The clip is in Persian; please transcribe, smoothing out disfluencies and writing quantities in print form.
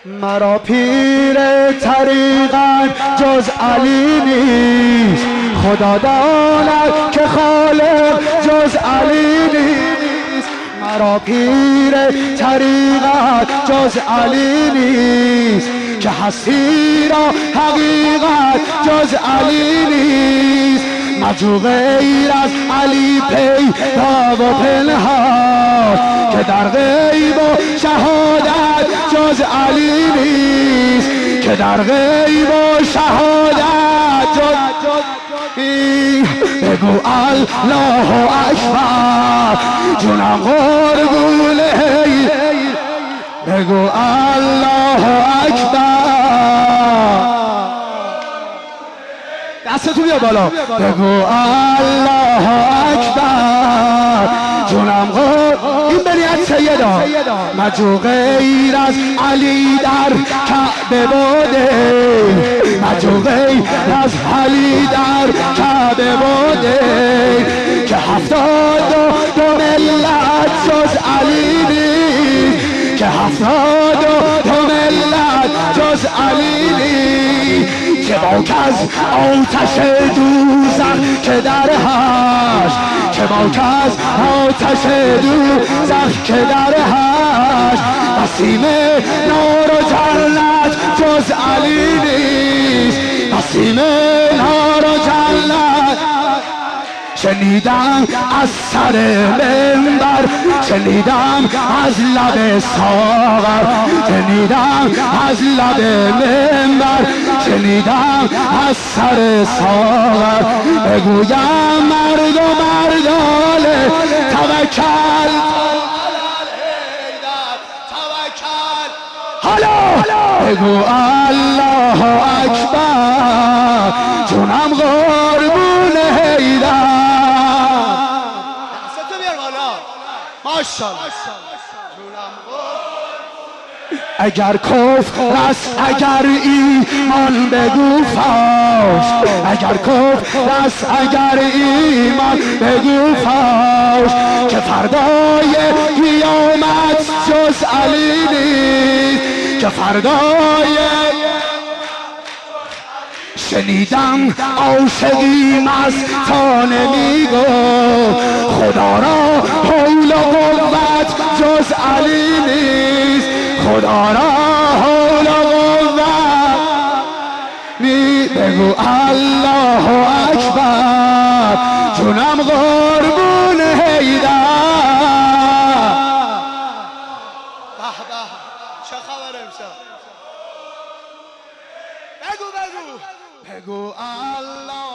مرا پیر طریقت جز علی نیست، خدا داند که خالق جز علی نیست. مرا پیر طریقت جز علی نیست، که هستی را حقیقت جز علی نیست. مجو غیر از علی پیدا و پنهان، که در غیب و شهادت جز علی نیست، که در غیب و شهادت جز بگو الله اکبر جونم قربونه، بگو الله اکبر دستتو بیا بالا، بگو الله اکبر جونم این بنیت سیدا. مجو غیر از علی در کعبه باده، مجو غیر از علی در کعبه باده، که 72 ملت جز علی نیست، که 72 ملت جز علی نیست. که باک از آتش دوزخ که در هشت، که باک از آتش دوزخ که در هشت. نسیم نار و جنت جز علی نیست، نسیم نار و جنت. شنیدم از سر منبر، شنیدم از لب ساغر، شنیدم از لب منبر، شنیدم از سر ساغر. بگویم مرد و مردانه توکل، حالا بگو الله اکبر جونم قربون حیدر. اگر کفر است اگر ایمان بگو فاش، اگر کفر است اگر ایمان بگو فاش. که فردای قیامت جز علی نیست، که فردای شنیدم عاشقی مستانه میگفت خدا را حول و قوت جز علی نیست، خدا را حول و قوت بگو الله اکبر جونم قربون حیدر. چه خبر امشب؟ بگو بگو الله